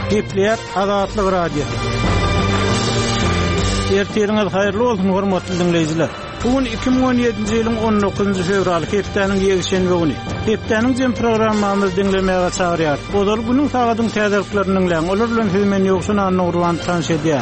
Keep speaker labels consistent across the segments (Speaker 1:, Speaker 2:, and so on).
Speaker 1: Gepler Azatlyk radiosu. Erteliňiz haýyrly bolsun hormatly dinleýijiler. Bugün 2017-nji ýylyň 19-njy fevraly hepdeniň ýegişenbe güni. Hepdeniň jem programmamyzy dinlemäge çagyrýar. Bozor günüň sagatyň täzirliklerini dinleň. Olar bilen hemen ýoksun anny urwan tanış edýär.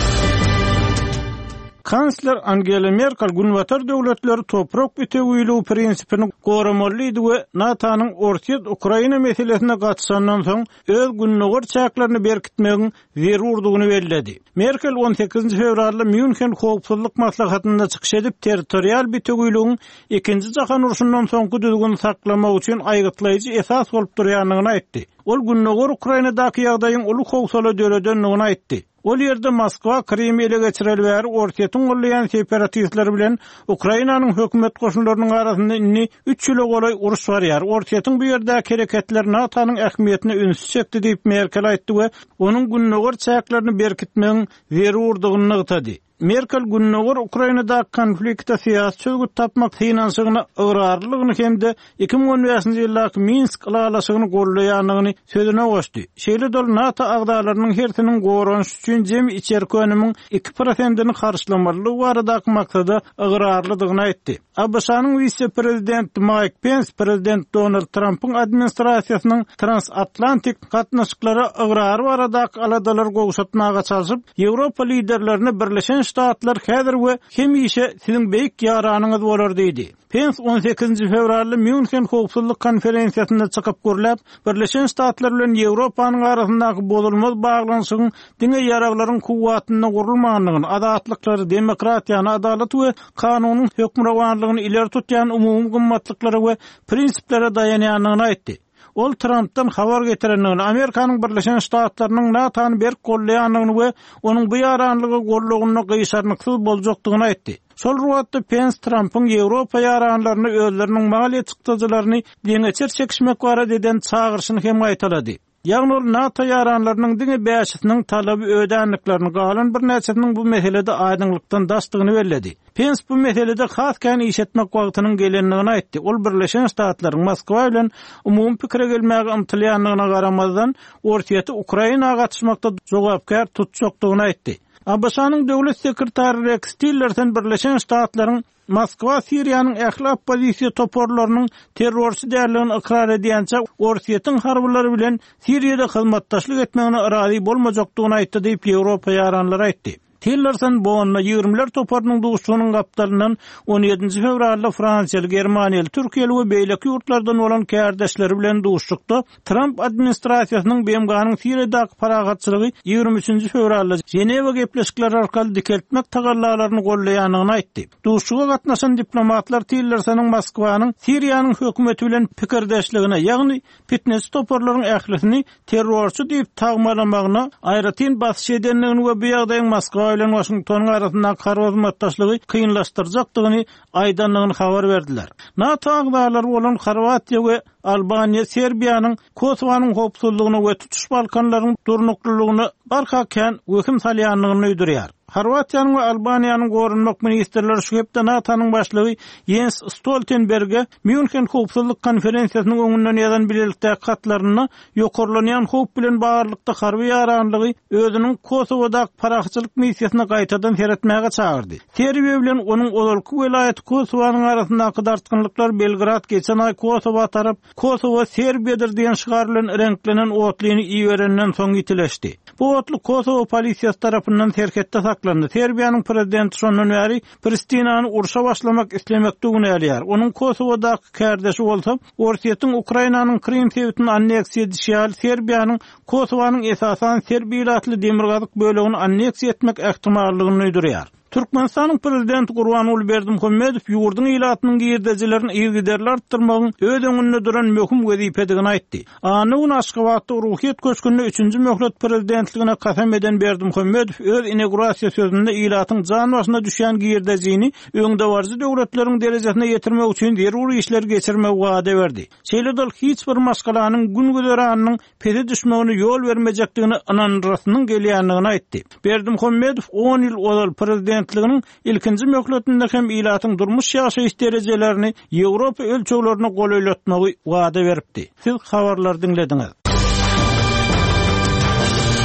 Speaker 1: Kansler Angela Merkel günwatar döwletleri toprak bitegüýligi prinsipini goramallydy we NATO'nyň Ortiýat Ukraina meselesine gatşandan soň öz günnäger çäklerini berkitmegiň zerurdygyny bellädi. Merkel 18 fevralda München howpsuzlyk maslahatynda çykyş edip territorial bitegüýligiň ikinji jahan uruşundan soňky düzgün saklamak üçin aýgytlaýjy esas bolup durýanyny aýtdy. Ol günnäger Ukrainadaky ýagdaýyň uly howsala döredenligini aýtdy. Ol ýerde Moskwa Krimi ele geçirel bäri ortaýatyň gollaýan separatistler bilen Ukrainanyň hökümet goşunlarynyň arasynda 3 ýyla golay uruş barýar. Ortaýatyň bu ýerdäki hereketler NATO'nyň ähmiýetine ünsüz çekdi diýip Merkel aýtdy we onuň günnäger çäklerini berkitmegiň zerurdygyny ýetdi. Merkel günnäger Ukrainadaky konfliktde syýasy çözgüt tapmak finansygyny ıgrarlygyny hemde 2015-nji ýyllaky Minsk ýalaşygyny gollaýanyny sözüne goşdy. Şeýle dol NATO agdalarynyň hertiniň goranş üçin jemi içerki önümiň 2%-ni karşılamalylygy baradaky maksady ıgrarlydygyny aýtdy. ABC-nyň vice-prezidenti Mike Pence, prezident Donald Trump'yň administrasiýasynyň transatlantik gatnaşyklary ıgrary baradaky aladalar gowşatmaga çalyşyp, Ýewropa liderlerini Birleşen Ştatlar häzir we hemişe siziň beýik ýaranyňyz bolar diýdi. Pence 18 fevralda München howpsuzlyk konferensiýasynda çykyp görläp, Birleşen Ştatlar bilen Ýewropanyň arasyndaky bozulmaz baglanyşyň diňe ýaraglaryň kuwwatyna gurulmagyny, adatlyklary, demokratiýany, adalet we kanunyň hökmranlygyny ileri tutýan umumy gymmatlyklary we prinsiplere dayanýanyny aýtdy. Ol Trump'tan habar getirenligini, Amerikanyň Birleşen Ştatlarynyň NATO'ny berk gollaýanyny we onuň bu ýaranlygy gollagyny gysarnyksyz boljakdygyny aýtdy. Sol ruwatda Pence Trump'yň Ýewropa ýaranlaryny özleriniň maliýe çykdyjylaryny deňeçer çekişmek barada eden çağırşyny hem aýtalady. Ýagny ol NATO ýaranlarynyň diňe bäşisiniň talaby ödänliklerini galan bir näçetiniň bu meselede aýdynlykdan daşdygyny bellädi. Pence bu meselede haskan iş etmek wagtynyň gelenligini aýtdy. Ol Birleşen Ştatlaryň Moskwa bilen umumy pikire gelmäge ymtylýanyna garamazdan ortaýaty Ukrainaga gatnaşmakda jogapkar tutjakdygyny aýtdy. ABC-nyň döwlet sekretary Rex Tillerson Birleşen Ştatlaryň Moskwa Siriýanyň ähli oppozisiýa toporlarynyň terrorçy därligini ikrar edýänçe ortaýatyň harbylary bilen Siriýede hyzmatdaşlyk etmegine irazy bolmajakdygyny aýtdy diýip Ýewropa ýaranlary aýtdy. Tillerson bu onna 20'ler toparının duşunun kaptalından 17 fevralda Fransiyalı, Germaniyalı, Türkiye'li ve beyleki yurtlardan olan kärdeşleri bilen duştukda Trump administrasiýasynyň BMG-nyň Siriýadaky paragatçylygy 23 fevralda Ženewa gepleşikleri arkaly dikeltmek tagallalaryny gollaýanyny aýtdy. Duşuga gatnaşan diplomatlar Tillersonyň Moskwanyň Siriýanyň hökümeti bilen pikirdeşligine, ýagny fitness toparlaryň ählisini terrorçy diýip tagmalamagyna aýratyn basyş edenligini we bu ýagdaýyň Moskwa bilen Washington arasyndaky harwazmatdaşlygy kynlaşdyrjakdygyny aýdanlygyny habar berdiler. NATO agdalary bolan Horwatiýa we Albaniýa Serbiýanyň Kosowanyň howpsuzlygyny we tutuş balkanlarynyň durnuklygyny barkaken höküm salýanlygyny öýdürýär. Horwatiýanyň we Albaniýanyň gorunmak ministrleri şu hepde NATO'nyň başlygy Jens Stoltenberg'e München howpsuzlyk konferensiýasynyň öňünden ýazan bilelikde katlaryny ýokarlanýan howp bilen bagarlykda harby ýaranlygy özüniň Kosowadaky paraxçylyk missiýasyna gaýtadan seretmäge çagyrdy. Serbiýa bilen onuň ozalky welaýaty Kosowanyň arasyndaky dartgynlyklar Belgrad geçen ay Kosowa tarap Kosowa Serbiýadyr diýen şygar bilen renklenen otlyny iýerenden soň itileşdi. Bu otly Kosowa polisiýasy tarapyndan terketde saklandy. Serbiýanyň prezidenti şondan bäri Pristinany urşa başlamak islemekdigini ýalýar. Onuň Kosowadaky kärdeşi bolsa, ortaýatyň Ukrainanyň Krim sebitini anneksiýa edýär. Serbiýanyň Kosowanyň esasan Serbiýatly demirgazyk bölegini anneksiýa etmek ähtimallygyny öýdürýär. Türkmenistanyň prezidenti Gurbanuly Berdimuhammedow ýurduň ilatynyň girdejilerini ýergiderler artdyrmagyň öz öňünde duran möhüm wezipedigini aýtdy. Anyň Aşgabatda ruhyet köçkünde 3-nji möhlet prezidentligine kasam eden Berdimuhammedow öz inaugurasiýa sözünde ilatyň jan başyna düşýän girdejini öňde barjy döwletleriň derejesine ýetirmek üçin zeruri işler geçirmek wada berdi. Şeýle dol hiç bir maşgalanyň gün güzeranynyň pede düşmegine ýol bermejekdigini ananrasynyň gelýänligini aýtdy. Berdimuhammedow 10 ýyl ozal prezident prezidentliginin ilkinci möhletinde hem ilatyň durmuş ýaşaýyş derejelerini Ýewropa ölçeglerine goýulatmagy wada beripdi. Siz habarlar dinlediňiz.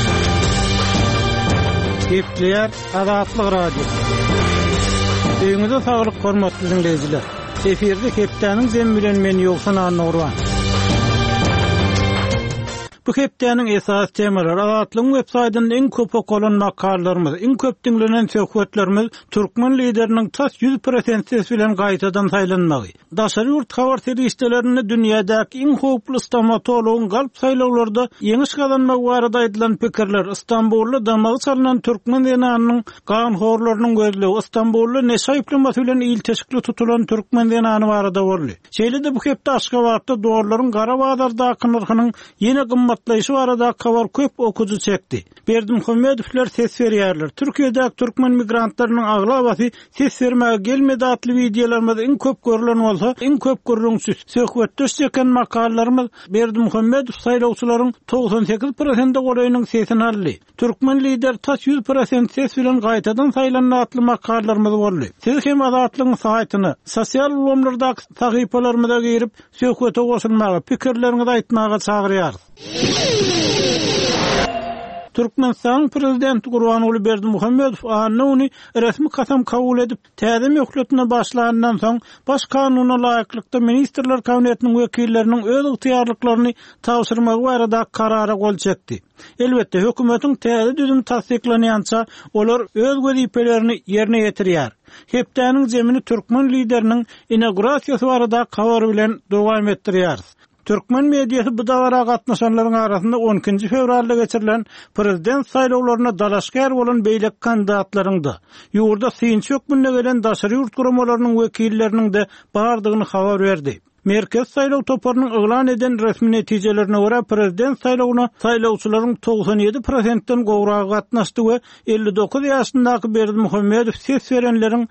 Speaker 1: Gepleyer Azatlyk Radio. Öňüňizde saglyk hormatly dinleýijiler. Eferde hepdeniň zem bilen men ýoksan anurwan. Bu hepdeniň esas temalary Azatlyk websaýtynyň en köp okulan makallalarymyz, en köp dinlenen söhbetlerimiz türkmen lideriniň tas 100% ses bilen gaýtadan saýlanmagy. Daşary ýurt habar teristlerini dünýädäki en howply stomatologyň galp saýlawlarda ýeňiş kazanmak barada aýdylan pikirler Istanbulda damagy salynan türkmen denanynyň ganhorlarynyň gözlegi Istanbulda neşaýply bilen il teşkil tutulan türkmen denany barada boldy. Şeýle-de bu hepde Aşgabatda dolarlaryň gara bazardaky narhynyň ýene gymmatlaýşy barada habar köp okuju çekdi. Berdimuhammedowler ses berýärler. Türkiýede türkmen migrantlarynyň aglabasy ses bermäge gelmedi atly videolarymyz en köp görülen bolsa, en köp görülen söhbetde çeken makallalarymyz Berdimuhammedow saýlawçylaryň 98% goraýynyň sesini aldy. Türkmen lider tas 100% ses bilen gaýtadan saýlanan atly makallalarymyz boldy. Siz hem Azatlyk saýtyny, sosial ulgamlardaky sahypalarymyza girip söhbete goşulmagy, pikirleriňizi aýtmagy çagyrýar. Türkmenistan prezidenti Gurbanuly Berdimuhammedow annuny resmi kasam kabul edip täze möhletine başlanandan soň baş kanunyna laýyklykda ministrler kabinetiniň wekilleriniň öz ygtyýarlyklaryny tawsyrmagy barada karara gol çekdi. Elbetde hökümetiň täze düzüm tasdiklanýança olar öz wezipelerini ýerine ýetirýär. Hepdeniň zemini türkmen lideriniň inaugurasiýasy barada habar bilen dowam etdirýär. Türkmen mediýasy bu dagara gatnaşanlaryň arasynda 12 fevralda geçirilen prezident saýlawlaryna dalaşgar bolan beýlek kandidatlaryňdy. Ýurda synç hökmünde gelen daşary ýurt guramalarynyň wekilleriniň de bardygyny habar berdi. Merkez saýlaw toparynyň eglan eden resmi netijelerine görä prezident saýlawyna saýlawçylaryň 97%-den gowragy gatnaşdy we 59 ýaşyndaky Berdimuhammedow ses berenleriň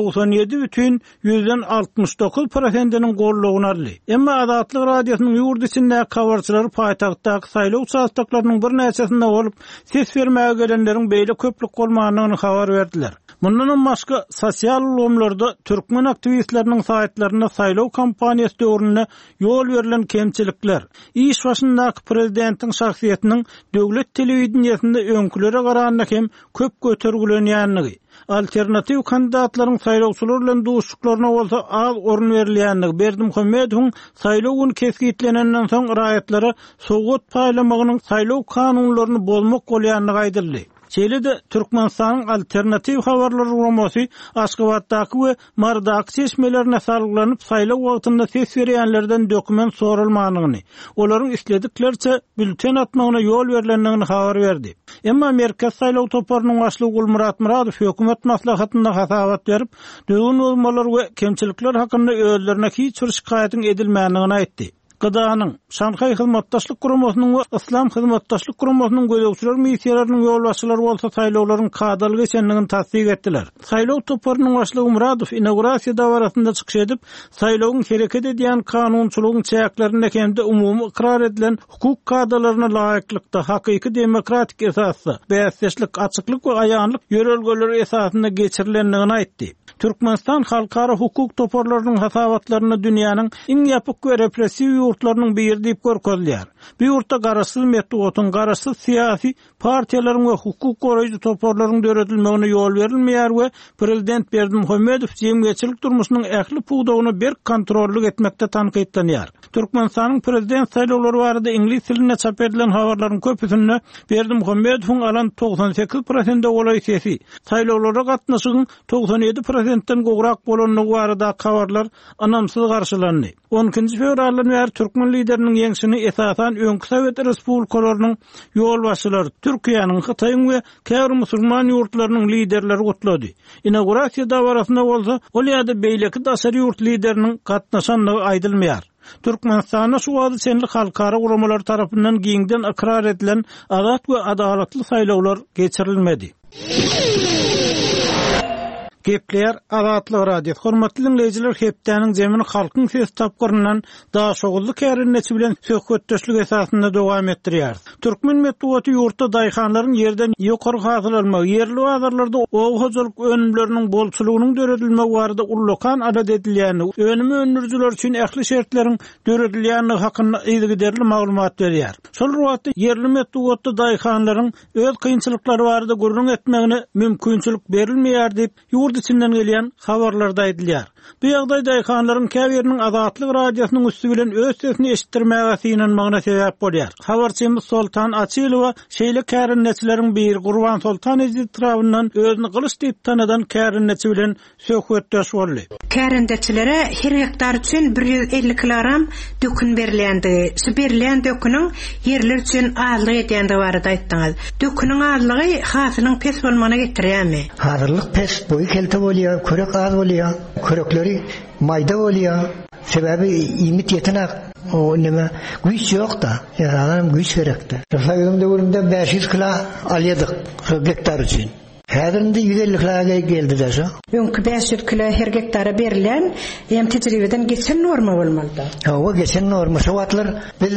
Speaker 1: 97,69%-iniň gorlugyny aldy. Emma Azatlyk radiosynyň ýurt içindäki habarçylary paýtagtdaky saýlaw çaýdaklarynyň bir näçesinde bolup ses bermäge gelenleriň beýle köplük bolmagyny habar berdiler. Mundan başga sosial ulgamlarda türkmen aktivistleriniň saýtlaryna saýlaw kampaniýasy döwründe ýol berilen kemçilikler, iş başyndaky prezidentiň şahsiýetiniň döwlet telewizionyasynda öňkülere garaganda hem köp götergilenýänligi, alternativ kandidatlaryň saýlawçylar bilen duşuklaryna bolsa az orun berilýänligi, Berdimuhammedowyň saýlaw güni kesgitlenenden soň raýatlara sowgat paýlamagynyň saýlaw kanunlaryny bozmak bolýanlygy aýdyldy. Şeýle-de Türkmenistanyň alternativ habarlar romasy Aşgabatdaky we Mardaky seçmelerine sargylanyp saýlaw wagtynda ses berýänlerden dokument sorulmagyny, olaryň islediklerçe bülten atmagyna ýol berilendigini habar berdi. Emma merkez saýlaw toparynyň başlygy Gulmurat Muradow hökümet maslahatynda hasabat berip, döwün bolmalar we kemçilikler hakynda özlerine hiç bir şikaýetin edilmänligini aýtdy. Gıdanyň Şanhay hyzmatdaşlyk guramasynyň we İslam hyzmatdaşlyk guramasynyň gözlegçiler missiýalarynyň ýolbaşçylary bolsa saýlawlaryň kadaly geçenligini tasdik etdiler. Saýlaw toparynyň başlygy Muradow inaugurasiýa dawarasynda çykyş edip, saýlawyň hereket edýän kanunçylygyň çäklerinde hemde umumy ikrar edilen hukuk kadalaryna laýyklykda hakyky demokratik esasda, bäsleşlik, açyklyk we aýanlyk ýörelgeleri esasynda geçirilendigini aýtdy. Türkmenistan halkara hukuk toparlarynyň hasabatlaryny dünýäniň iň ýapyk we repressiw ýurtlarynyň biri diýip görkezýär. Bu ýurtda garaşsyz metodun, garaşsyz siýasy partiýalaryň we hukuk goraýjy toparlaryň döredilmegine ýol berilmeýär we prezident Berdimuhammedow jemgyýetçilik durmuşynyň ähli puwdagyny berk kontrollyk etmekde tanqidlenýär. Türkmenistanyň prezident saýlawlary barada ingliz tilinde çap edilen habarlaryň köpüsinde Berdimuhammedowyň alan 98% olay sesi, saýlawlara gatnaşygyň 97%-den gowrak bolanlygy barada habarlar anamsyz garşylandy. 12 fevraldan beri Türkmen lideriniň ýeňsini esasan öňkü Sowet respublikalarynyň ýolbaşçylary, Türkiýanyň, Hytaýyň we käbir musulman ýurtlarynyň liderleri gutlady. İnaugurasiýa dawarasynda bolsa, ol ýa-da beýleki daşary ýurt lideriniň gatnaşanlygy aýdylmaýar. Türkmenistanyň şu wagty senli halkara guramalar tarapyndan giňden ikrar edilen azat we adalatly saýlawlar geçirilmedi. Gepler Azatlyk Radio. Hormatly dinleyijiler, hepdäniň zemini halkyň ses tapgyryndan daha şogully kärinneçi bilen söhbetdeşlik esasynda dowam etdirýär. Türkmen medeniýeti ýurtda daýhanlaryň yerden ýokary hasyl almagy, yerli bazarlarda owaçylyk önümleriniň bolçulugynyň döredilmegi barada ullukan adat edilýäni, önümi önürjüler üçin ähli şertleriň döredilýäni hakynda ýygyderli maglumat berýär. Şol wagtda yerli medeniýetde daýhanlaryň öz kynçylyklary barada gurrun etmegine mümkinçilik berilmeýär diýip ýurt içinden gelýän habarlarda aýdylýar. Bu ýagdaýda daýhanlaryň käbiriniň Azatlyk radiosynyň üstü bilen öz sesini eşitdirmäge synanmagyna sebäp bolýar. Habarçymyz Soltan Açylowa şeýle kärinneçileriň biri Gurban Soltan tarapyndan özüni gylyç diýip tanadan kärinneçi bilen söhbetdeş boldy.
Speaker 2: Kärinneçilere her hektar üçin 150 kilogram dökün berilýändi. Şu berilýän döküniň yerler üçin azlyk edýändi barada aýtdyňyz. Döküniň azlygy hasynyň pes bolmagyna getirýärmi?
Speaker 3: Hazırlyk pes boyu kelte bolýar, körek az bolýar, körekleri mayda bolýar. Sebebi imit yetenek o nime güç yok da, yani güç gerekti. Sayılım dövründe 500 kilo alıyorduk hektar için. Häzirinde 150 kiloga geldi de şu.
Speaker 2: Öňkü 500 kilo her hektara berilen hem tecrübeden geçen norma bolmaly.
Speaker 3: O geçen norma. Şu wagtlar biz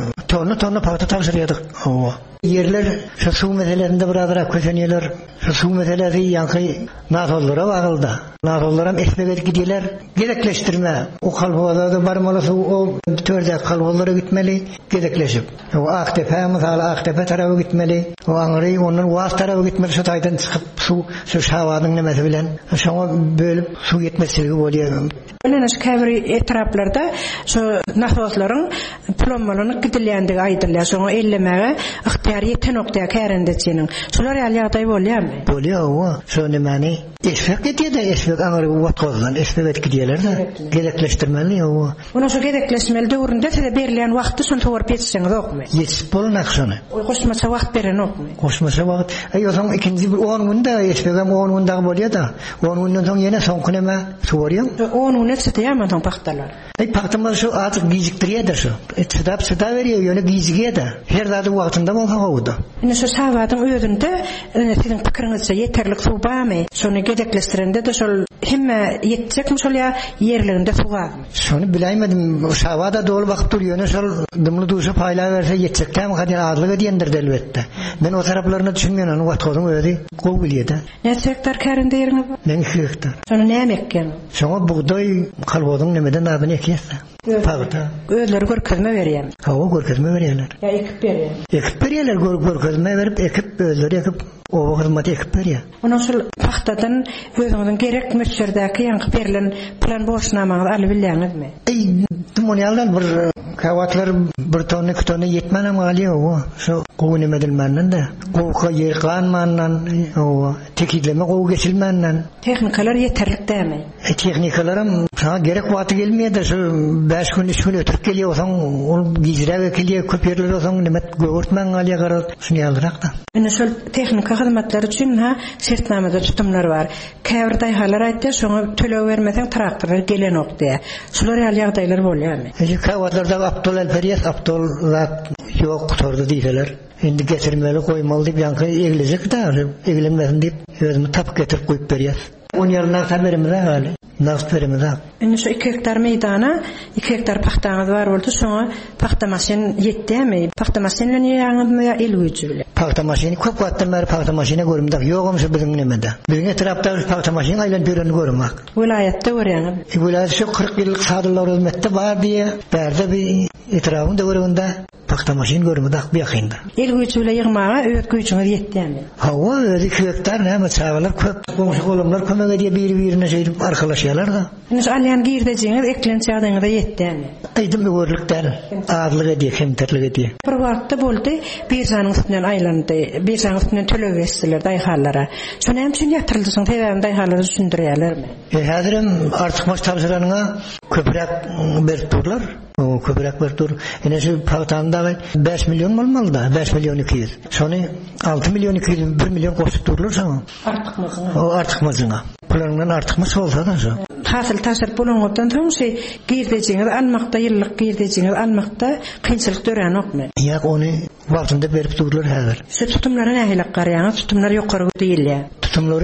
Speaker 3: tonu paýta tapşyrýardyk. O yerler şu suw meselelerinde birazara köşenýärler. Şu suw meselesi ýanky nasollara bagyldy. Nasollar hem esnebet gidiler. Gerekleştirme. O kalbada barmaly suw o törde kalbolara gitmeli, gerekleşip. O Aktepe mesela Aktepe tarafı gitmeli. O aňry onun was tarafı gitmeli. Şu taýdan çykyp şu şawadyň nemesi bilen şoňa bölüp suw yetmesligi bolýar.
Speaker 2: Öňe şu käbir etraplarda şu nasoslaryň plombalaryny gidilýändigi aýdylýar. Şoňa ellemege ihtiýar ýeten okdaýa kärindeçiniň. Şolar ýaly bolýarmy?
Speaker 3: Bolýar o. Şu nemeni esfek etýär-de, esfek aňry watgazdan esfek gidýärler-de. Gerekleşdirmeli o.
Speaker 2: Onu şu gerekleşmeli döwründe de berilýän wagty şol togry petseňiz okmy?
Speaker 3: Yetip bolnak şonu.
Speaker 2: O goşmaça wagt beren okmy?
Speaker 3: Goşmaça wagt. Ýa-da ikinji bir 10 günde esfegem 10 günde bolýar da. 10 günden soň ýene soňky neme sowarýan.
Speaker 2: 10 gün etseýärmi taň paxtalar?
Speaker 3: Paxtalar şu atyk gijikdirýär-de şu. Etsedap berýär, ýöne gijigýär-de. Her zady wagtynda bolsa howda.
Speaker 2: Ine şu sawadyň özünde siziň pikiriňizçe ýeterlik suw barmy? Şonu gerekleşdirende de şol hemme ýetjekmi şol ýerlerinde suw barmy?
Speaker 3: Şonu bilemedim. Sawada dolu wagt durýar, şol dymly duşa paýla berse ýetjekkäm hadi azlyk edýändir elbetde. Men o taraplaryny düşünmän, onu watgadyň özi gowy bilýär-de.
Speaker 2: Näçe hektar kärinde ýeriňiz bar?
Speaker 3: 2 hektar.
Speaker 2: Şonu näme ekken?
Speaker 3: Şoňa buğday kalbodyň nemeden abyny ekýärse. Paýta.
Speaker 2: Özleri görkezme berýär.
Speaker 3: Hawa görkezme berýärler.
Speaker 2: Ya ekip berýär.
Speaker 3: Ekip berýärler, görkezme berip ekip özleri ekip o hyzmat ekip berýär.
Speaker 2: Onuň şol paxtadan özüňiň gerek möçerdäki ýanky berilen plan boşnamagy alyp bilýäňizmi?
Speaker 3: Tumonyaldan bir kawatlar bir tonu 2 tonu yetmenem galýar o. Şu gowy nemedilmenden de. Gowka ýerganmandan o tekidleme gowy geçilmenden.
Speaker 2: Tehnikalar ýeterlik dämi?
Speaker 3: Tehnikalarym sana gerek wagty gelmeýär. Şu 5 gün 3 gün ötüp gelýär, osaň ol gizrege kelýär, köp ýerler osaň nemet görtmän galýar garal. Şunu ýaldyrak da.
Speaker 2: Ene şol tehnika hyzmatlary üçin şertnamada tutumlar bar. Käbir daýhalar aýtdy, şoňa tölew bermeseň traktorlar gelen okdy. Şolar ýaly ýagdaýlar bolýarmy?
Speaker 3: Kawatlarda Abdul Alperiyas Abdullah yok tordu diýerler. Indi getirmeli koymaly diýip ýanky egilejek da, egilenmesin diýip özümi tap getirip goýup berýär. On ýerine haberimiz gali. Naqd berimiz.
Speaker 2: Indi şu 2 hektar meydana 2 hektar paxtaňyz bar boldy, şoňa paxta maşyn ýetdimi? Paxta maşyn bilen ýaňyzmy ýa el güýçi bilen? Paxta maşyny köp wagtdan beri paxta maşyna görümdik. Ýogam şu biziň nemede. Biziň etrapda paxta maşyny aýlan dören görmek. Vilayatda görýäňiz. Vilayat şu 40 ýyllyk sadylar hizmetde bar diýe, berde bir etrafynda görügünde paxta maşyn görmedik bir ýakynda. El güýçi bilen ýygmaga öýt güýçüňiz ýetdimi? Hawa 2 hektar näme çawalar köp, goňşy golamlar kömek edýär bir-birine şeýip arkalaşýarlar da. Indi alýan girdejiniz eklençe ýagdaýyňyza ýetdimi? Aýdym görlükler, azlyk edýär, hemterlik edýär. Bir wagtda boldy, bir janyň üstünden aýlandy, bir janyň üstünden tölew berseler daýhallara. Şonu hem üçin ýatyryldy, şoň täzeden daýhalary düşündirýärlermi? Häzirim artyk maş tapşyranyňa köprek berip durlar. O köprek berip dur. Ene şu paxtanda 5 milyon bolmaly da, 5 milyon 200. Şonu 6 milyon 200, 1 milyon goşup durlar şoň. Artykmasyna. O artykmasyna. Plandan artykmys bolsa da şu. Hasyl taşyr bolanyňdan soň şey girdejiniz almakda, ýyllyk girdejiniz almakda kynçylyk dören okmy? Ýa ony wagtynda berip durlar häzir. Şu tutumlara nähili garaýaňyz? Tutumlar ýokary diýilýär. Tutumlary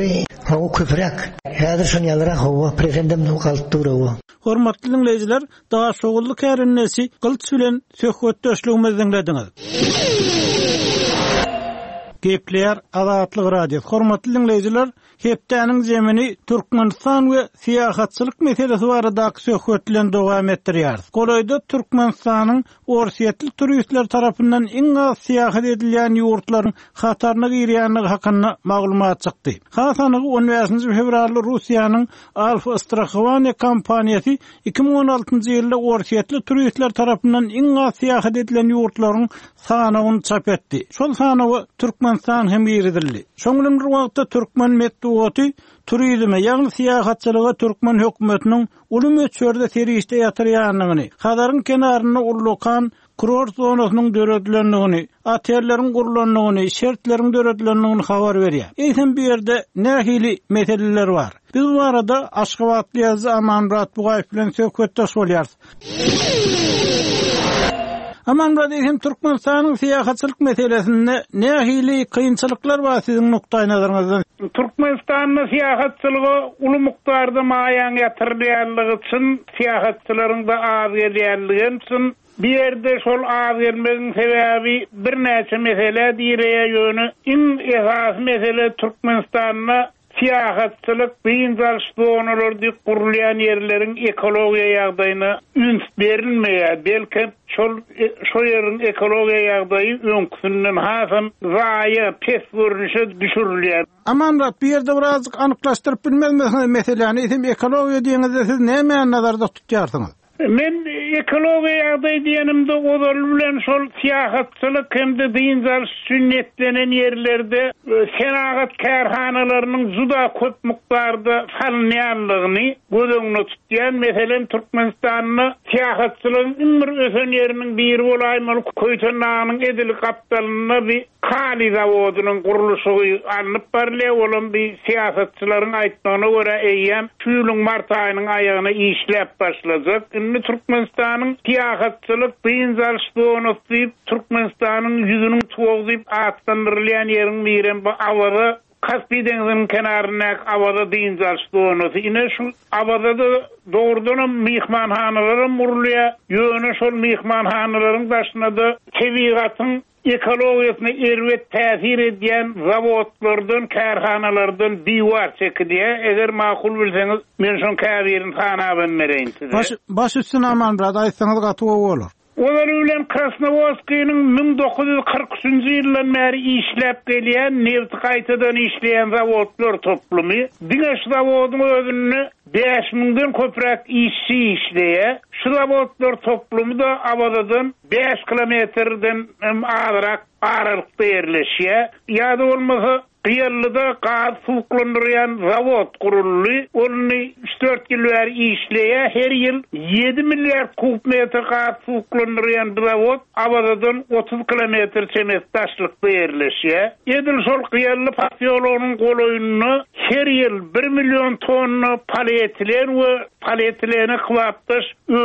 Speaker 3: Hawa köprek. Häzir şonu ýalyrak hawa prezident galyp duraw.
Speaker 1: Hormatly dinleýijiler, daha şogully kärennesi gylç bilen söhbetdeşligimizi dinlediňiz. Gepler Azatlyk Radio. Hormatly dinleýijiler, hepdeniň jemini Türkmenistan we siýahatçylyk meselesi barada söhbetlen dowam etdirýär. Golaýda Türkmenistanyň orsiýetli turistler tarapyndan iň az siýahat edilýän ýurtlaryň hataryna girýänligi hakynda maglumat çykdy. Hasanyň 15 fevralda Russiýanyň Alfa-Strahovania kompaniýasy 2016-njy ýylda orsiýetli turistler tarapyndan iň az siýahat edilen ýurtlaryň sanawyny çap etdi. Şol sanawy Türkmenistan hem ýerdildi. Şoňdan bir wagtda Türkmen metduaty turizme ýagny siýahatçylyga Türkmen hökümetiniň uly möçberde serişde ýatyrýanlygyny, Hadaryň kenaryna urlukan kurort zonasynyň döredlenligini, otellerin gurulanlygyny, şertleriň döredlenligini habar berýär. Eýsem bu ýerde nähili meseleler bar. Biz bu arada Aşgabatly ýazgy Amanmurat Bugaýew bilen söhbetdeş bolýarys. Amanmurat, hem Türkmenistanyň siýahatçylyk meselesinde nähili kynçylyklar bar siziň nukdaý nazaryňyzdan?
Speaker 4: Türkmenistanyň siýahatçylygy uly mukdarda maýan ýatyrýanlygy üçin siýahatçylaryň da az gelýänligi üçin bir yerde şol az gelmegin sebäbi bir näçe mesele diýerýär ýöne. Iň esas mesele Türkmenistanyň siýahatçylyk beýinjal zonalarda gurulýan ýerleriň ekologiýa ýagdaýyna üns berilmeýär. Belki şo ýerin ekologiýa ýagdaýy öňkünden hasam zaýa pes görünüşe düşürilýär.
Speaker 1: Amanrat, bu ýerde birazjyk anyklaşdyryp bilmezmi meseleni? Hem ekologiýa diýeňizde siz näme nazarda tutýarsyňyz?
Speaker 4: Men ekologiýa ýagdaý diýenimde ozal bilen şol siýahatçylyk hemde beýinjal sünnetlenen ýerlerde senagat kärhanalarynyň juda köp mukdarda salynýanlygyny gözüňe tutýan. Meselen Türkmenistanyň siýahatçylygyň ümür ösen ýeriniň biri bolaýmaly Köýtönanyň edili kaptalyna bir kali zawodunyň gurulşy alınıp barlýar. Olan bir siýasatçylaryň aýtmagyna görä eýýän şu mart aýynyň aýagyna işläp başlajak. Türkmenistanyň siýahatçylyk beýinjal zonasy Türkmenistanyň ýüzüniň tuwagyp atlandyrylýan ýeriň biren bu awada Kaspy deniziň kenaryna awada beýinjal zonasy. Ine şu awada da doğrudan mihmanhanalara murulýar. Ýöne şol mihmanhanalaryň başyna da tebigatyň ekologiýasyna erwet täsir edýän zawodlardan, kärhanalardan biwar çekilýär. Eger makul bilseňiz, men şol käbirin sanabyny bereýin size.
Speaker 1: Baş üstüne Amanmurat, aýtsaňyz gatyp bolar.
Speaker 4: Olar bilen Krasnovodskiyň 1943-nji ýyldan bäri işläp gelýän, neft gaýtadan işleýän zawodlar toplumy. Diňe şu zawodyň özünde 5000den köprek işçi işleýär. Şu zawodlar toplumy da Abadadan 5 kilometrden azyrak aralykda ýerleşýär. Ýa-da bolmasa Qiyallyda gaz suwuklandyrýan zawod guruldy. Ony 3-4 ýyl bäri işleýär. Her ýyl 7 milliard kub metr gaz suwuklandyrýan zawod Abadadan 30 kilometr çemes daşlykda ýerleşýär. Edil şol qiyally pasyologynyň goloýuny her ýyl 1 million tonna polietilen we polietileni kwapdaş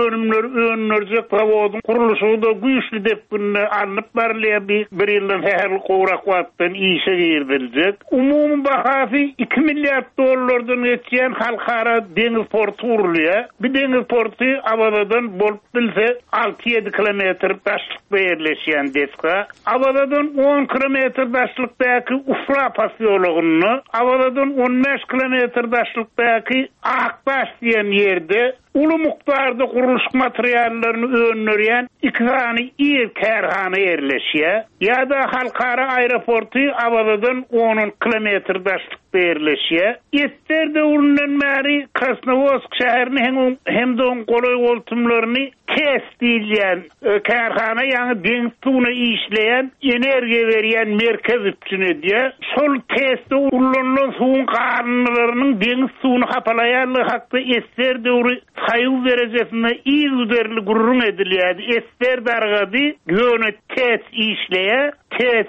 Speaker 4: önümler zawodyň gurulşy da güýçli dep alınıp barlýar. Bir ýyldan häzir gowrak wagtdan işe girdildi. Umum bahasy 2 milliard dollardan geçýän halkara deniz portu urulýar. Bir deniz portu Abadadan bolup bilse 6-7 kilometr daşlykda ýerleşýän deska. Abadadan 10 kilometr daşlykdaky Ufra pasyologyny, Abadadan 15 kilometr daşlykdaky Akbaş diýen ýerde uly mukdarda guruluş materiallaryny öňlerýän 2 tane ýer kärhana ýerleşýär. Ýa-da halkara aeroportu Abadadan 10 kilometr daşlykda ýerleşýär. Etler döwründen bäri Krasnovodsk şäherini hem de on goloý boltumlaryny kesdiýän kärhana ýa-ni deňiz suwuna işleýän, energiýa berýän merkez üçin edýär. Şol tesde ulanlan suwun garnlarynyň deňiz suwuny hapalaýanlygy hakda etler döwrü saýyl derejesinde ýüzlerli gurrun edilýär. Etler dargady ýöne tes işleýär. Tesin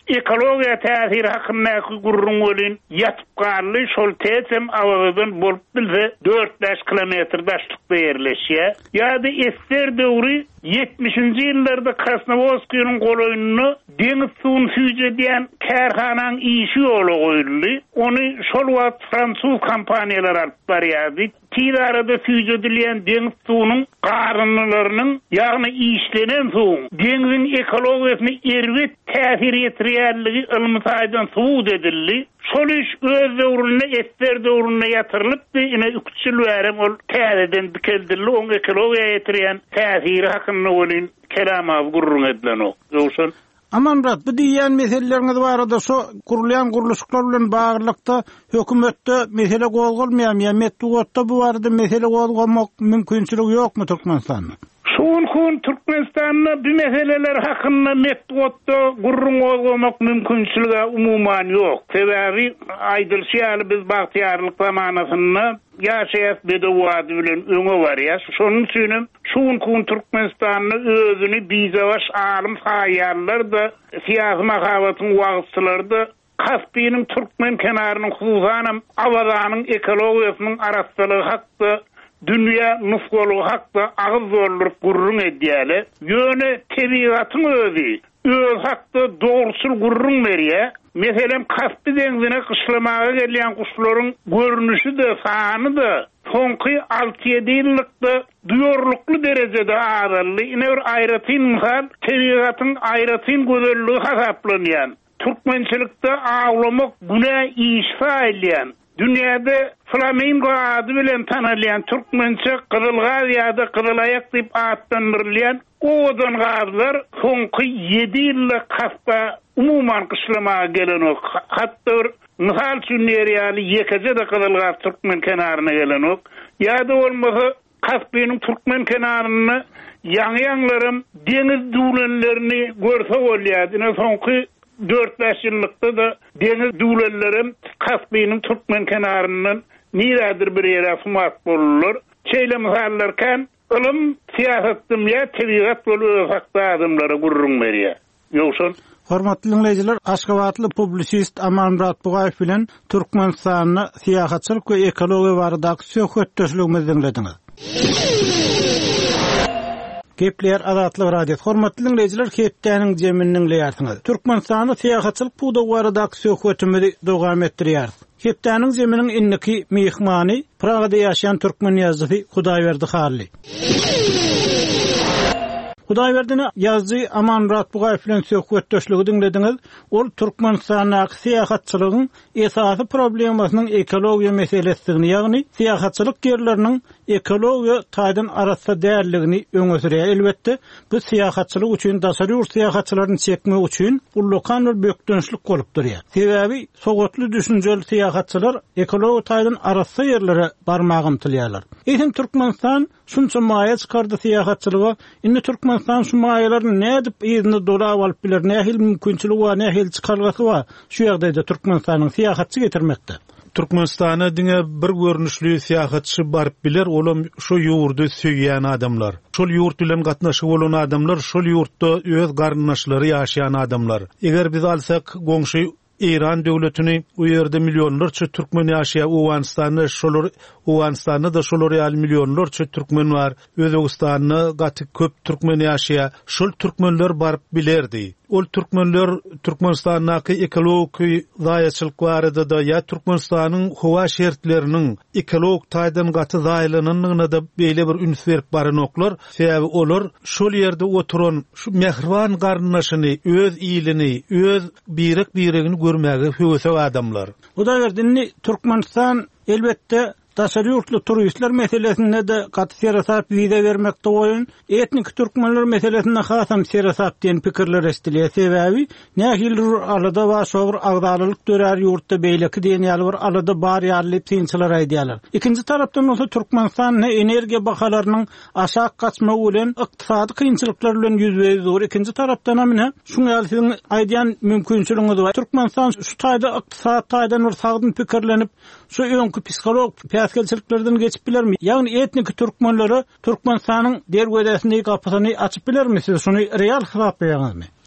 Speaker 4: ekologiýa täsiri hakyndaky gurrun bolyn ýatyp garly şol tesem awadan bolup bilse 4-5 kilometr daşlykda ýerleşýär. Ýa-da esker döwri 70-nji ýyllarda Krasnovodskýnyň goloýuny deňiz suwuny süýje diýen kärhananyň işi ýoly goýuldy. Ony şol wagt Fransuz kompaniýalar alyp barýardy. Tir arada süýje dilen deňiz suwunyň garynlarynyň ýagny işlenen suw deňiziň ekologiýasyna erwet täsir ýetirýärligi ilmi taýdan suwud edildi. Şol iş öz döwründe etler döwründe ýatyrylypdy. Ine 3 ýyl bärim ol täzeden dikildildi. Oň ekologiýa ýetirýän täsiri hakynda bolyn kelam gurrun edilen o. Ýoksa
Speaker 1: Amanrat, bu diýen meseleleriňiz barada şo kurulýan guruluşlar bilen baglykda hökümetde mesele gozgolmaýan, metdugatda bu barada mesele gozgamak mümkinçiligi ýokmu Türkmenistanda?
Speaker 4: Şol Türkmenistanda bu meseleler hakynda metdugatda gurrun gozgamak mümkinçiligi umuman ýok. Sebäbi aýdylşýar biz bagtyarlyk zamanasynda ýaşaýas bedewady bilen öňe barýar. Şonuň üçin şol Türkmenistanyň özüni bizawaş alim saýarlar da siýasy mahabatyň wagtçylary da Kaspiyanyň Türkmen kenarynyň hususan awazanyň ekologiýasynyň araslygy hakda dünýä nusgolu hakda agyz bolup gurrun edýäler. Ýöne tebigatyň özü öz hakda dogrusul gurrun berýär. Meselem Kaspy deňizine gyşlamaga gelýän kuşlaryň görnüşi de sany da soňky 6-7 ýyllykda duýarlykly derejede araldy. Ine bir aýratyn misal tebigatyň aýratyn gözelligi hasaplanýan. Türkmençilikde ağlamak güne iş failyan. Dünyada flamingo adı bilen tanalyan Türkmençe kırılgaz ya da kırılayak deyip adlandırılyan odan gazlar sonki 7 yıllık Kasp'a umuman kışlamaya gelen o. Hatta misal sünniyeriyali yekece de kırılgaz Türkmen kenarına gelen o. Ya da olmasa Kasp'nın Türkmen kenarını yanlarım deniz düğlenlerini görse olyad. Yine sonki 4-5 ýyllykda da deniz döwletlerim Kaspynyň Türkmen kenaryndan nirädir bir ýere sumat bolurlar. Şeýle misallarken ilim siýasatdym ýa tebigat bolup hakda adamlara gurrun berýär. Ýoksa
Speaker 1: Hormatly dinleyijiler, Aşgabatly publisist Amanrat Bugaýew bilen Türkmenistanyň siýasatçylyk we ekologiýa baradaky söhbetdeşligimizi dinlediňiz. Gepler Azatlyk radio. Hormatly dinleyijiler, Hepdäniň jeminiň leýärsiňiz. Türkmenistanyň siýasatçylyk buda baradaky söhbetimizi dowam etdirýär. Hepdäniň jeminiň inniki mehmany Pragada ýaşaýan türkmen ýazgysy Hudaýberdi Harly. Hudaýberdini ýazgy Amanrat Bugaýew bilen söhbetdeşligi dinlediňiz. Ol Türkmenistanyň siýasatçylygyň esasy problemasynyň ekologiýa meselesini, ýagny siýasatçylyk ýerleriniň ekologiýa taýdan arasynda däerligini öňe sürýär. Elbetde bu siýasatçylyk üçin daşary siýasatçylaryny çekmek üçin ullukan bir bökdönçlik bolup durýar. Sebäbi sowatly düşünjeli siýasatçylar ekologiýa taýdan arasynda ýerlere barmagy ymtylýarlar. Eýsem Türkmenistan şunça maýa çykardy siýasatçylyga, indi Türkmenistan şu maýalaryny nädip ýerine dolap alyp biler, nähil mümkinçiligi we nähil çykarlysy we şu ýagdaýda Türkmenistanyň siýasatçy getirmekde. Türkmenistana diňe bir görnüşli siýasatçy baryp biler, olam şu ýurtdy söýýän adamlar. Şol ýurt bilen gatnaşyp bolan adamlar, şol ýurtda öz garyndaşlary ýaşaýan adamlar. Eger biz alsak goňşy İran döwletini u ýerde milyonlarça türkmen ýaşaýar, Owganistanda da şolar ýaly milyonlarça türkmen bar. Özbegistanda gaty köp türkmen ýaşaýar. Şol türkmenler baryp bilerdi. Ol türkmenler Türkmenistanyň ekologik zaýatçylyk barada da ýa Türkmenistanyň howa şertleriniň ekologik taýdan gaty zaýlanynyna da beýle bir üns berip baranoklar. Sebäbi olar şol ýerde oturan şu mehriban garyndaşyny, öz ýylini, öz birek-biregini görmäge höwese adamlar. Bu da berdinni Türkmenistan elbetde daşary ýurtly turistler meselesinde de gaty serasap wiza bermekde goýun. Etnik türkmenler meselesinde hasam serasap diýen pikirler estilýär. Sebäbi nähil alada we şowur agdalylyk dörer ýurtda beýleki diýen ýaly bir alada bar ýaly tynçylar aýdýarlar. Ikinji tarapdan bolsa Türkmenistan energiýa bahalarynyň aşağı gaçmagy bilen ykdysady kynçylyklar bilen ýüzbeýiz dur. Ikinji tarapdan hem şuňa ýaly aýdýan mümkinçiligi bar. Türkmenistan şu taýda ykdysady taýdan bir sagdyn pikirlenip şu öňkü psikolog gelçiliklerden geçip bilermi? Yani etnik Türkmenleri Türkmenistanyň derwedesindeki kapysyny açyp bilermi? Siz şunu real hesaplayýaňyzmy?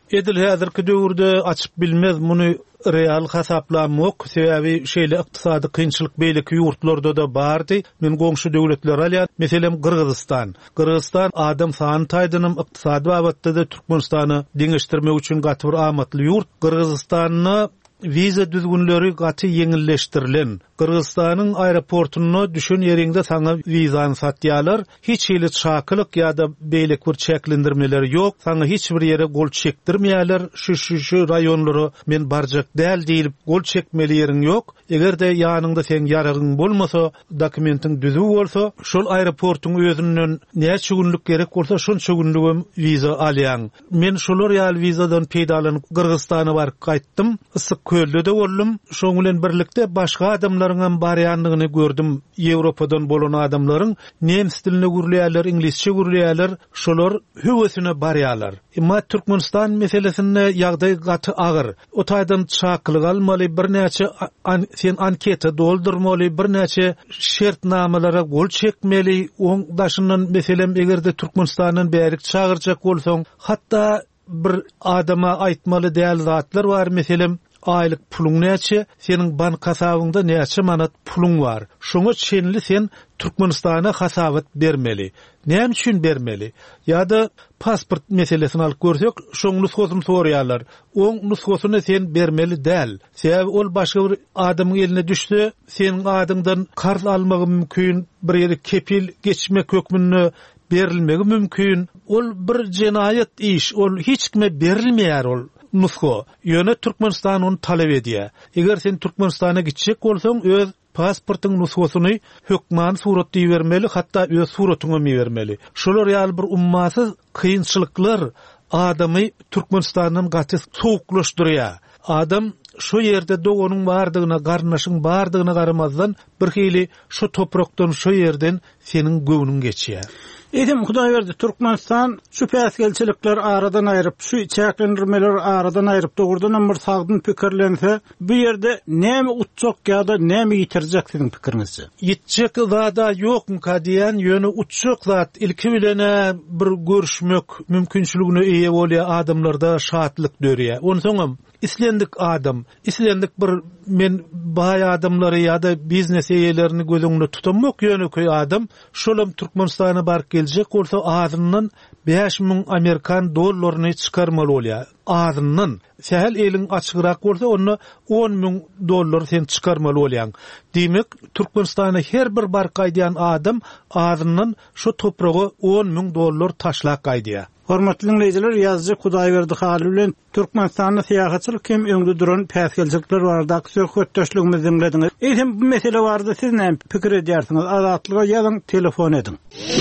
Speaker 1: Edil häzirki döwürde açyp bilmez muny real hasaplamok sebäbi şeýle ykdysady kynçylyk beýleki ýurtlarda da bardy. Men goňşy döwletler alýan, meselem Kırgızstan adam sany taýdynym ykdysady babatda da Türkmenistany deňeşdirmek üçin gaty bir amatly ýurt. Kırgızstanyny viza düzgünleri gaty yeňilleşdirilen. Kırgızstanyň aeroportuny düşün ýerinde saňa vizany satýarlar. Hiç hili çakylyk ýa-da beýlek bir çeklendirmeler ýok. Saňa hiç bir ýere gol çekdirmeýärler. Şu raýonlary men barjak däl diýip gol çekmeli ýeriň ýok. Egerde ýanynda sen ýaragyň bolmasa, dokumentiň düzü bolsa, şol aeroportuň özünden näçe günlük gerek bolsa şonça günlük viza alýan. Men şolar ýaly vizadan peýdalanyp Kırgızstana baryp gaýtdym. Isyk köllüde boldum. Şoň bilen birlikde başga adamlaryň barýanlygyny gördüm. Ýewropadan bolan adamlaryň nemis dilini gürleýärler, inglizçe gürleýärler. Şolar höwesine barýarlar. Emma Türkmenistan meselesinde ýagdaý gaty agyr. O taýdan çakylyk almaly, birnäçe sen anketa doldurmaly, birnäçe şertnamalara gol çekmeli. Oň daşyndan meselem egerde Türkmenistanyň bärik çagyrjak bolsaň, hatda bir adama aýtmaly däl zatlar bar. Meselem aylyk puluň näçe, seniň bank hasabyňda näçe manat puluň bar. Şoňa çenli sen Türkmenistana hasabat bermeli. Näme üçin bermeli? Ýa-da pasport meselesini alyp görsek, şoň nusxasyny soraýarlar. Oň nusxasyny sen bermeli däl. Sebäbi ol başga bir adamyň eline düşse, seniň adyňdan karz almagy mümkin, bir ýere kepil geçmek hökmüne berilmegi mümkin. Ol bir jenaýat iş, ol hiç kime berilmeýär ol. Nusxo. Ýöne Türkmenistan onu talep edýär. Eger sen Türkmenistana gitjek bolsaň, öz pasportyň nusxasyny hökman suratda bermeli, hatda öz suratyňy bermeli. Şolar ýaly bir ummasyz kynçylyklar adamy Türkmenistanyň gaty sowuklaşdyrýar. Adam şu ýerde dogonyň bardygyna, garnaşyň bardygyna garamazdan bir hili şu toprakdan, şu ýerden seniň göwnüň geçýär. Edim Hudaý berdi, Türkmenistan şu päsgelçilikler aradan aýryp, şu çäklendirmeler aradan aýryp dogurdan bir sagdyn pikirlense, bu ýerde näme utjak ýa-da näme ýitirjek siziň pikiriňizçe? Ýitjek zada ýokmy kadiýan, ýöne utjak zat ilki bilene bir görüşmek mümkinçiligine eýe bolýar adamlarda şatlyk dörýär. Onu soňam islendik adam, islendik bir men baý adamlary ýa-da biznes eýelerini gözüňde tutamak ýöneköy adam, şolam Türkmenistana baryp geljek bolsa ağzından 5.000 Amerikan dollaryny çykarmaly bolýar. Ağzından. Sähel eliň açygyrak bolsa onu 10.000 dollar sen çykarmaly bolýan. Demek Türkmenistana her bir bar gaýdýan adam ağzından şu topragy 10.000 dollar taşlak gaýdýar. Hormatly dinleyijiler, ýazgy Hudaýberdi Haly bilen Türkmenistanyň syýahatçylyk hem öňde duran päsgelçilikler barada söhbetdeşligimizi dinlediňiz. Eýsem bu mesele barada siz näme pikir edýärsiňiz? Azatlyga ýazyň, telefon edin.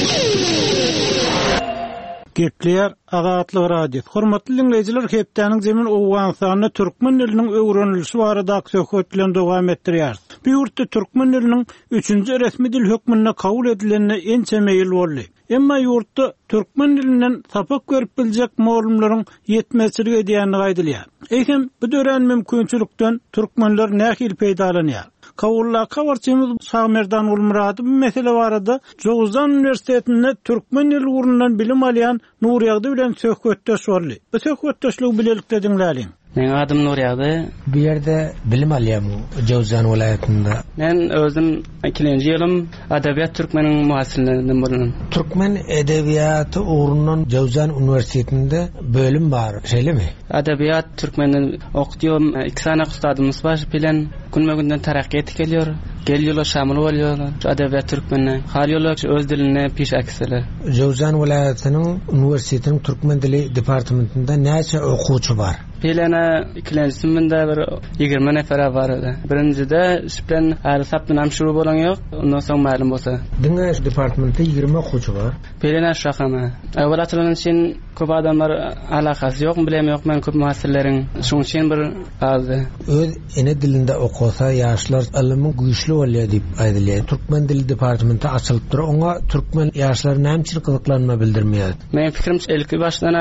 Speaker 1: Gepler Azatlyk radio. Hormatly dinleyijiler, hepdeniň zemin Owganstanyň türkmen diliniň öwrenilişi barada söhbetler dowam etdirýär. Bu ýurtda türkmen diliniň 3-nji resmi dil hökmüne kabul edilenine ençe meýil boldy. Emma ýurtda türkmen dilinden sapak berip biljek mowlumlaryň ýetmezçiligi edýäni gaýdylýar. Eýsem bu dören mümkinçilikden türkmenler nähil peýdalanýar. Kawullaka barçymyz Samerdan Ulmurady bu mesele barada Joguzdan Üniversitetinde türkmen dili gurundan bilim alýan Nurýagdy bilen söhbetdeş boldy. Bu söhbetdeşligi bilelikde dinläliň.
Speaker 5: Men adım Nurýagdy.
Speaker 3: Bu ýerde bilim alýam Joguzdan welaýatynda.
Speaker 5: Men özüm 2-nji ýylym Edebiýat türkmeniň muhassirlerinden bolan.
Speaker 3: Türkmen edebiýaty urundan Joguzdan Üniversitetinde bölüm bar, şeýlemi?
Speaker 5: Edebiýat türkmeniň okudýum. 2 sana ustadymyz bar bilen günme-günden terakki etip gelýär. Gelýärler, şamil bolýarlar. Edebiýat türkmeni har ýoly öz diline piş akseler.
Speaker 3: Joguzdan welaýatynyň üniversitetiniň türkmen dili departamentinde näçe okuwçy bar?
Speaker 5: Pelene 2-nji sınıfda bir 20 nefer var. Birincide şüphen ayrı namşuru bolan yok. Ondan soň ma'lum bolsa.
Speaker 3: Diňe departamentde 20 okuwçy bar.
Speaker 5: Pelene şahama. Awal atylan için köp adamlar alakasy ýok, bilem ýok, men köp muhassirleriň şoň üçin bir azdy.
Speaker 3: Öz ene dilinde okusa ýaşlar ilmi güýçli bolýar diýip aýdylýar. Türkmen dili departamenti açylypdyr. Oňa türkmen ýaşlar näme üçin gyzyklanma bildirmeýär?
Speaker 5: Men pikirimçe ilki başdan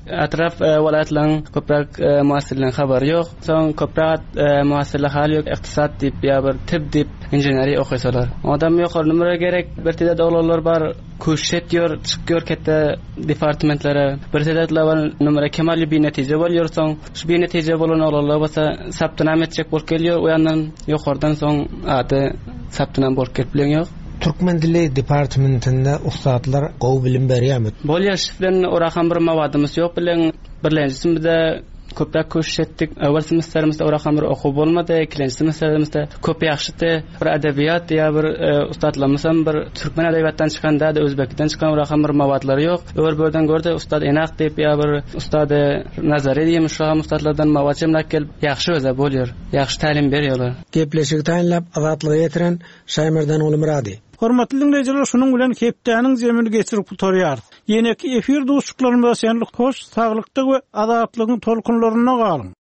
Speaker 5: atraf walatlaryň köprak muassirlerin habary ýok. Soň köprak muassirler hal ýok, iqtisad diýip ýa bir tip diýip injeneriýa okuýsalar. Adam ýokary numara gerek, bir tede doglarlar bar, köşet ýör, çykýar ketde departmentlere. Bir tedetler bar numara kemal bir netije bolýar, soň şu bir netije bolan olarlar bolsa saptynam etjek bolup gelýär, o ýandan ýokardan soň ady saptynam bolup gelip bilen ýok.
Speaker 6: Türkmen dili departamentinde ustadlar gowy bilim berýärmi?
Speaker 5: Bolýar şiflerini orahan bir mawadymyz ýok bilen birlenjisimizde köprak köşetdik. Awal semesterimiz orahan bir okuw bolmady, ikinji semesterimizde köp ýaxşydy. Bir edebiýat ýa bir ustadlarymyz bir türkmen edebiýatdan çykanda da özbekden çykan orahan bir mawadlary ýok. Öwrberden gördi ustad enak diýip ýa bir ustad nazary diýip şu ustadlardan mawad jemlap gelip ýaxşy öze bolýar. Ýaxşy talim berýärler.
Speaker 6: Gepleşik taýinlap azatlygy ýetiren Şaýmerden Uly Murady.
Speaker 1: Hormatly dinleyijiler, şunun bilen hepdäniň zemini geçirip tutarýar. Ýene-ki efir dostluklarymyzda senlik hoş, saglykdyk we azatlygyň tolkunlaryna galyň.